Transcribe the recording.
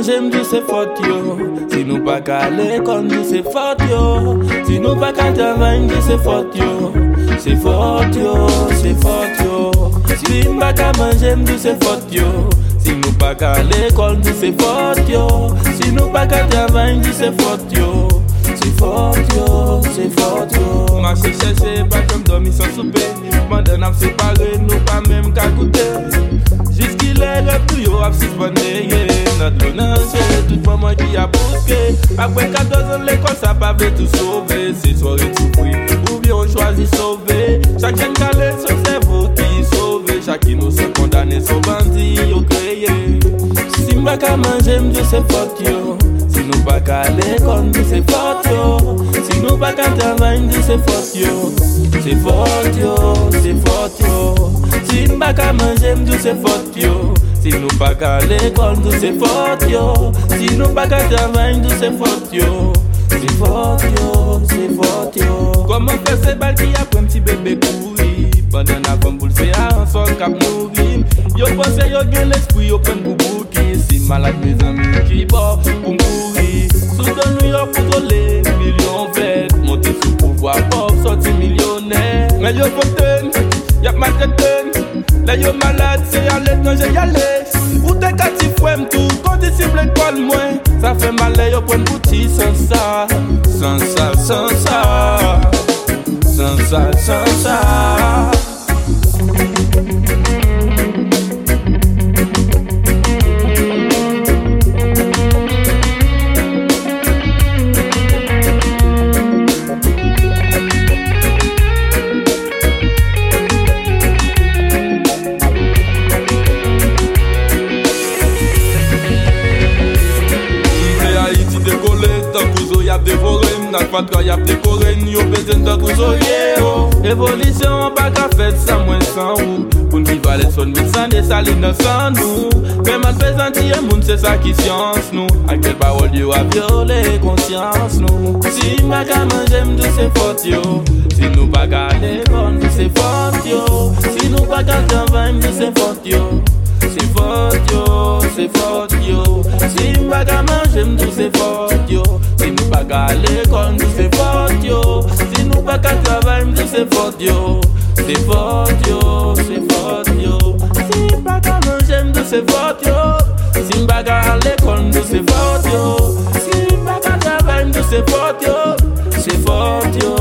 manger, m'dou c'est faute yo. Si nous pas qu'à l'école, m'dou c'est faute yo. Si nous pas qu'à travailler, m'dou c'est faute yo. C'est faute yo, c'est faute yo. Si nous pas qu'à manger, m'dou c'est faute yo. Si nous pas qu'à l'école, m'dou c'est faute yo. Si nous pas qu'à travailler, m'dou c'est faute yo. C'est faute yo, c'est faute yo. Marcher chercher, pas comme dormir sans souper. Pendant n'a séparé, nous pas même qu'à goûter. Jusqu'il est rêve tout yo a suspendu. Notre honneur c'est toute maman qui a bousqué. Après 14 ans l'école ça pas veut tout sauver. C'est soirée tout fruit, ou bien on choisit sauver. Chacun calé son cerveau qui sauve. Chaque innocent condamné son bandit au créé. Si m'pas qu'à manger m'dou c'est faute yo. Si nous pas qu'à l'école m'dou c'est faute yo. Si nous pas qu'à travailler m'dou c'est faute yo. C'est faute yo, c'est faute yo. Si nous pas qu'à manger m'dou c'est faute yo. Si nous pas qu'à l'école m'dou c'est faute yo. Si nous pas qu'à travailler m'dou c'est faute yo. C'est faute yo, c'est faute yo. Comment faire ces balles qui a un petit bébé pourri. Pendant la femme boule c'est un son cap nourri. Yo pense yo gen l'esprit yo prenne boubou qui. Si malade mes amis qui boit pour mourir. Soudan New York contrôler millions verts. Monter sous pouvoir pauvre sorti millionnaire. Mais yo fontaine, y'a maltraité. Là yo malade c'est à l'étranger y'aller. Ou t'es kati fouem tout, quand disciple l'école moins. Ça fait mal yo prenne bouti sans ça. Sans ça, sans ça. Sans ça, sans ça. N'a pas de y'a décoré, ni au besoin de cousoyer. Évolution, pas qu'à faire sans moins sans ou. Pour ne vivre les sons, mais sans des salines sans nous. Mais mal présenter, moun, c'est ça qui science nous. À quelle parole yo a violé conscience nous. Si ma qu'à manger, m'dou c'est faute yo. Si nous pas qu'à l'école, m'dou c'est faute yo. Si nous pas qu'à travailler, m'dou c'est faute yo. C'est faute yo, c'est faute yo. Si nous pas qu'à manger, m'dou c'est faute yo. Si nous pas qu'à l'école, m'dou c'est faute yo. Si nous pas qu'à travailler, m'dou c'est faute yo. C'est faute yo, c'est faute yo. Si nous pas qu'à manger, m'dou c'est faute yo. Si nous pas qu'à l'école, m'dou c'est faute yo. Si nous pas qu'à travailler, m'dou c'est faute yo. C'est faute yo.